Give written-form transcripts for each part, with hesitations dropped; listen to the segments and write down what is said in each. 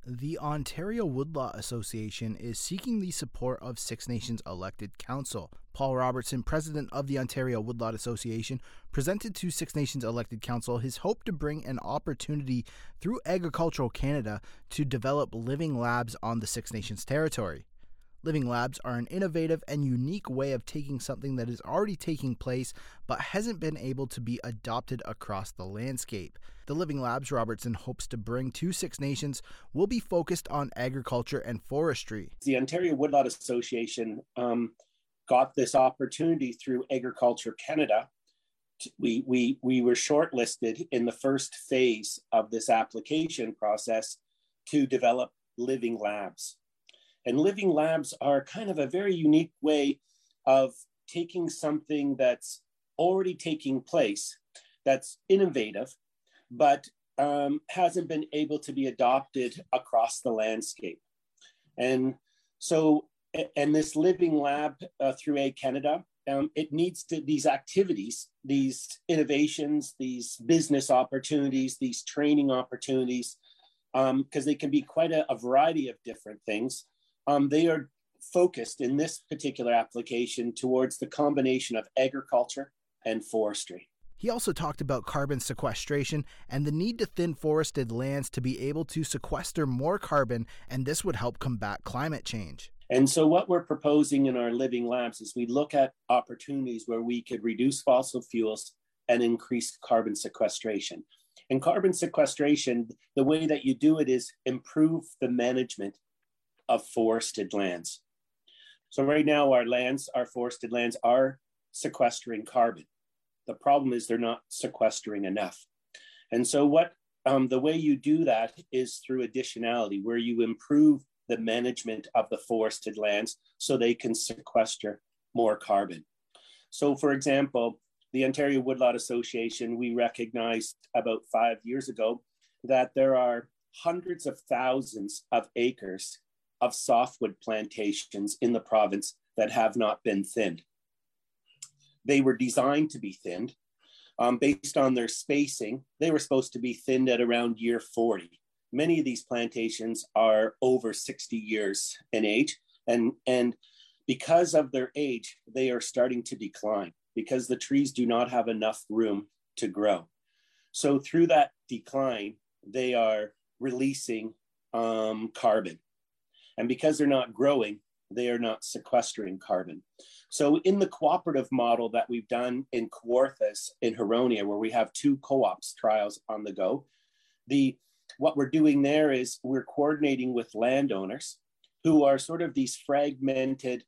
The Ontario Woodlot Association is seeking the support of Six Nations elected council. Paul Robertson, president of the Ontario Woodlot Association, presented to Six Nations elected council his hope to bring an opportunity through Agricultural Canada to develop living labs on the Six Nations territory. Living labs are an innovative and unique way of taking something that is already taking place but hasn't been able to be adopted across the landscape. The living labs Robertson hopes to bring to Six Nations will be focused on agriculture and forestry. The Ontario Woodlot Association got this opportunity through Agriculture Canada. We were shortlisted in the first phase of this application process to develop living labs. And living labs are kind of a very unique way of taking something that's already taking place, that's innovative, but hasn't been able to be adopted across the landscape. And so, and this living lab through Ag Canada, it needs to, these activities, these innovations, these business opportunities, these training opportunities, because they can be quite a variety of different things. They are focused in this particular application towards the combination of agriculture and forestry. He also talked about carbon sequestration and the need to thin forested lands to be able to sequester more carbon, and this would help combat climate change. And so what we're proposing in our living labs is we look at opportunities where we could reduce fossil fuels and increase carbon sequestration. And carbon sequestration, the way that you do it is improve the management of forested lands. So right now our forested lands are sequestering carbon. The problem is they're not sequestering enough. And so what the way you do that is through additionality, where you improve the management of the forested lands so they can sequester more carbon. So for example, the Ontario Woodlot Association, we recognized about 5 years ago that there are hundreds of thousands of acres of softwood plantations in the province that have not been thinned. They were designed to be thinned based on their spacing. They were supposed to be thinned at around year 40. Many of these plantations are over 60 years in age. And because of their age, they are starting to decline because the trees do not have enough room to grow. So through that decline, they are releasing carbon. And because they're not growing, they are not sequestering carbon. So in the cooperative model that we've done in Kawarthas in Huronia, where we have 2 co-ops trials on the go, what we're doing there is we're coordinating with landowners who are sort of these fragmented,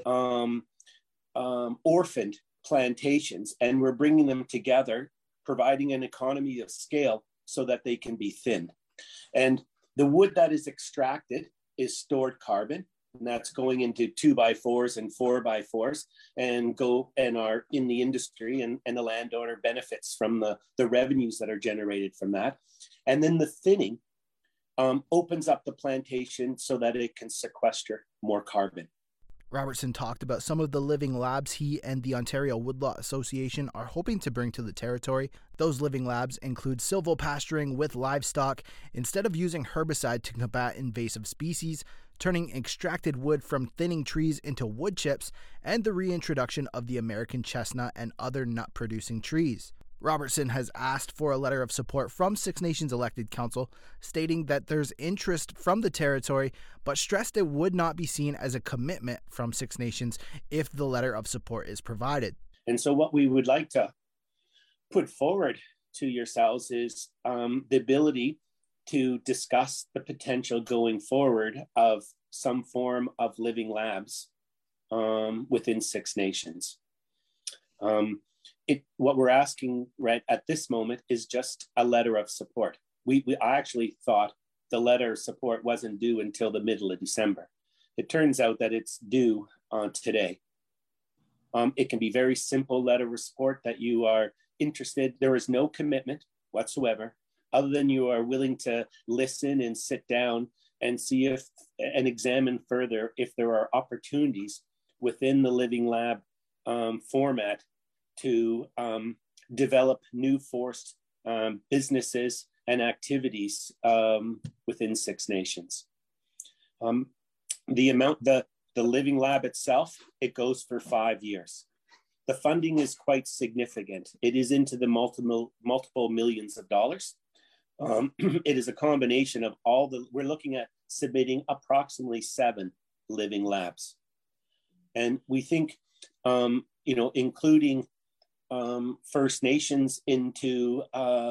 orphaned plantations, and we're bringing them together, providing an economy of scale so that they can be thinned. And the wood that is extracted is stored carbon, and that's going into 2x4s and 4x4s and are in the industry, and the landowner benefits from the revenues that are generated from that. And then the thinning opens up the plantation so that it can sequester more carbon. Robertson talked about some of the living labs he and the Ontario Woodlot Association are hoping to bring to the territory. Those living labs include silvopasturing with livestock instead of using herbicide to combat invasive species, turning extracted wood from thinning trees into wood chips, and the reintroduction of the American chestnut and other nut-producing trees. Robertson has asked for a letter of support from Six Nations elected council, stating that there's interest from the territory, but stressed it would not be seen as a commitment from Six Nations if the letter of support is provided. And so what we would like to put forward to yourselves is the ability to discuss the potential going forward of some form of living labs within Six Nations. What we're asking right at this moment is just a letter of support. I actually thought the letter of support wasn't due until the middle of December. It turns out that it's due today. It can be very simple letter of support that you are interested. There is no commitment whatsoever, other than you are willing to listen and sit down and see if and examine further if there are opportunities within the living lab format to develop new forest businesses and activities within Six Nations. The Living Lab itself, it goes for 5 years. The funding is quite significant. It is into the multiple millions of dollars. It is a combination of we're looking at submitting approximately 7 living labs. And we think, including First Nations into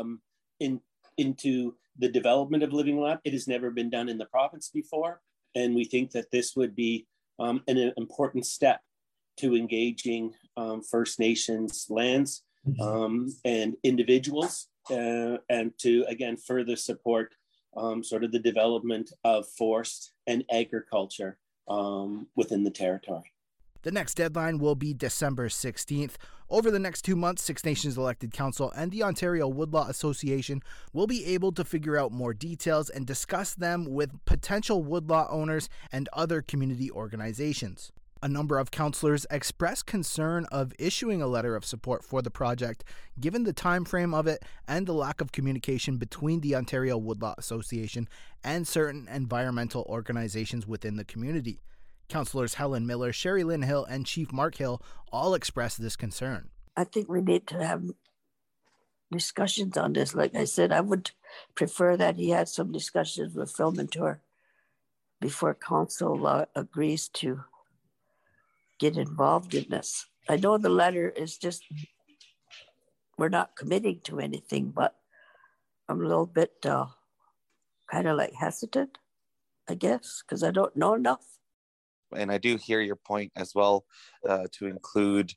the development of Living Lab, it has never been done in the province before. And we think that this would be an important step to engaging First Nations lands and individuals, and to, again, further support sort of the development of forest and agriculture within the territory. The next deadline will be December 16th. Over the next 2 months, Six Nations Elected Council and the Ontario Woodlaw Association will be able to figure out more details and discuss them with potential woodlaw owners and other community organizations. A number of councillors expressed concern of issuing a letter of support for the project, given the time frame of it and the lack of communication between the Ontario Woodlaw Association and certain environmental organizations within the community. Councillors Helen Miller, Sherry Lynn Hill, and Chief Mark Hill all expressed this concern. I think we need to have discussions on this. Like I said, I would prefer that he had some discussions with Phil Mentor before council agrees to get involved in this. I know the letter is just, we're not committing to anything, but I'm a little bit kind of like hesitant, I guess, because I don't know enough. And I do hear your point as well, to include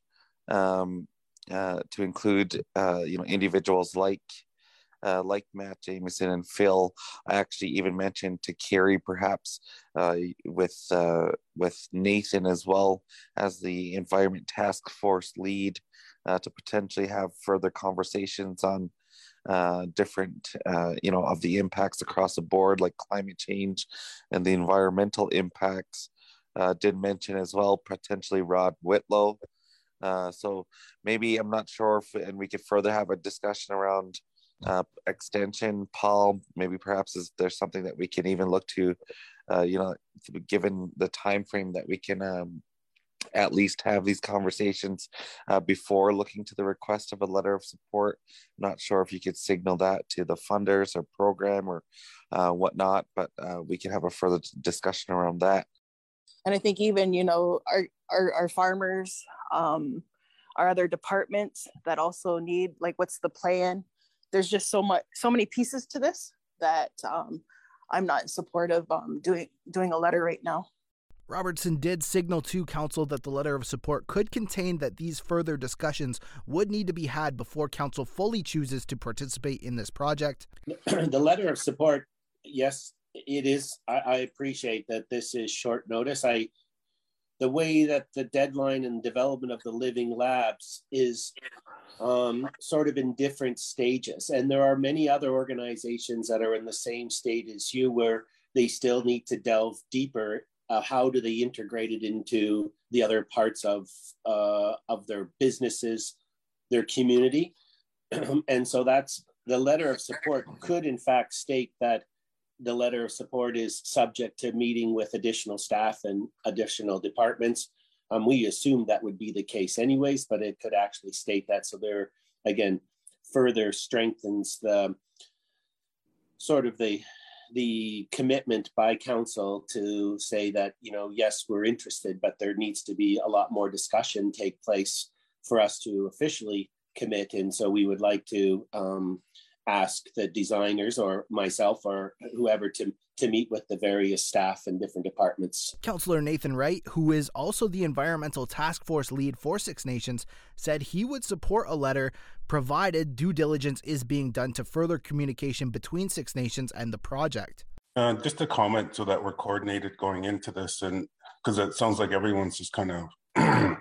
individuals like Matt Jameson and Phil. I actually even mentioned to Carrie, perhaps with Nathan as well as the Environment Task Force lead, to potentially have further conversations on different, of the impacts across the board, like climate change and the environmental impacts. Did mention as well potentially Rod Whitlow. So maybe, I'm not sure if, and we could further have a discussion around extension. Paul, maybe perhaps there's something that we can even look to, given the time frame, that we can at least have these conversations before looking to the request of a letter of support. Not sure if you could signal that to the funders or program or whatnot, but we can have a further discussion around that. And I think even, our farmers, our other departments that also need, like, what's the plan? There's just so many pieces to this that I'm not in support of doing a letter right now. Robertson did signal to council that the letter of support could contain that these further discussions would need to be had before council fully chooses to participate in this project. The letter of support, yes, it is. I appreciate that this is short notice. The way that the deadline and development of the living labs is sort of in different stages. And there are many other organizations that are in the same state as you, where they still need to delve deeper. How do they integrate it into the other parts of their businesses, their community? And so that's the letter of support could in fact state that the letter of support is subject to meeting with additional staff and additional departments. We assume that would be the case anyways, but it could actually state that. So there, again, further strengthens the sort of the commitment by council to say that, yes, we're interested, but there needs to be a lot more discussion take place for us to officially commit. And so we would like to ask the designers or myself or whoever to meet with the various staff and different departments. Councillor Nathan Wright, who is also the Environmental Task Force lead for Six Nations, said he would support a letter provided due diligence is being done to further communication between Six Nations and the project. Just a comment so that we're coordinated going into this, and because it sounds like everyone's just kind of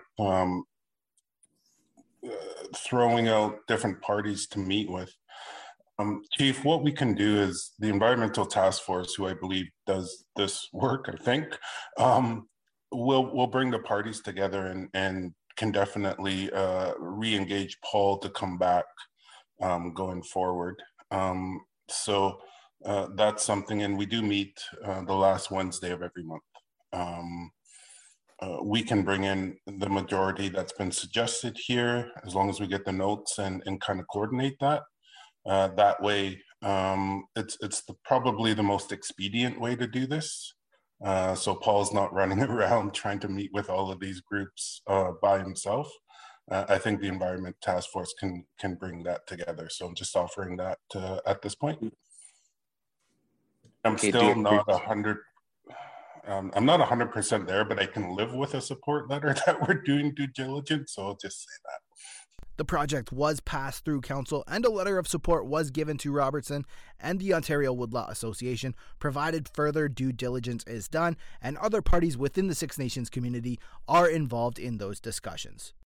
throwing out different parties to meet with. Chief, what we can do is the Environmental Task Force, who I believe does this work, I think, will bring the parties together and can definitely re-engage Paul to come back going forward. So that's something, and we do meet the last Wednesday of every month. We can bring in the majority that's been suggested here, as long as we get the notes and kind of coordinate that. That way, it's probably the most expedient way to do this. So Paul's not running around trying to meet with all of these groups by himself. I think the Environment Task Force can bring that together. So I'm just offering that at this point. I'm still not 100. I'm not 100% there, but I can live with a support letter that we're doing due diligence. So I'll just say that. The project was passed through council and a letter of support was given to Robertson and the Ontario Woodlot Association, provided further due diligence is done and other parties within the Six Nations community are involved in those discussions.